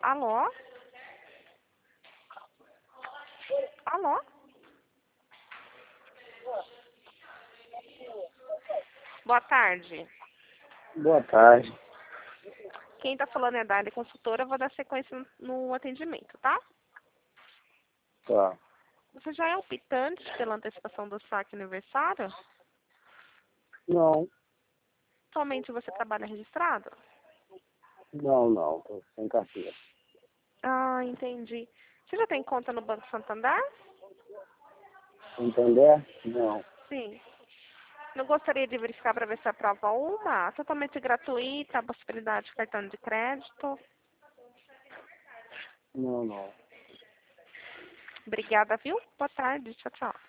Alô? Alô? Boa tarde. Boa tarde. Quem tá falando é a Dália Consultora. Eu vou dar sequência no atendimento, tá? Tá. Você já é optante pela antecipação do saque aniversário? Não, Atualmente você trabalha registrado? não. Tô sem carteira. Ah, entendi. Você já tem conta no Banco Santander? Entender? Não. Sim. Não gostaria de verificar para ver se aprova uma? Totalmente gratuita, a possibilidade de cartão de crédito. Não. Obrigada, viu? Boa tarde. Tchau, tchau.